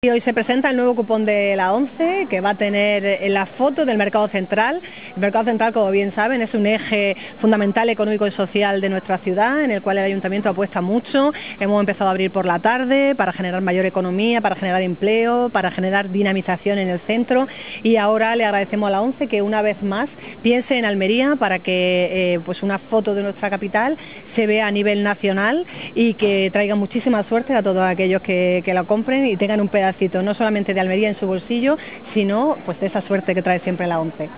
Y hoy se presenta el nuevo cupón de la ONCE, que va a tener la foto del Mercado Central. El Mercado Central, como bien saben, es un eje fundamental económico y social de nuestra ciudad, en el cual el Ayuntamiento apuesta mucho. Hemos empezado a abrir por la tarde para generar mayor economía, para generar empleo, para generar dinamización en el centro, y ahora le agradecemos a la ONCE que una vez más piense en Almería para que pues una foto de nuestra capital se vea a nivel nacional y que traiga muchísima suerte a todos aquellos que la compren y tengan un pedacito no solamente de Almería en su bolsillo, sino pues de esa suerte que trae siempre la ONCE.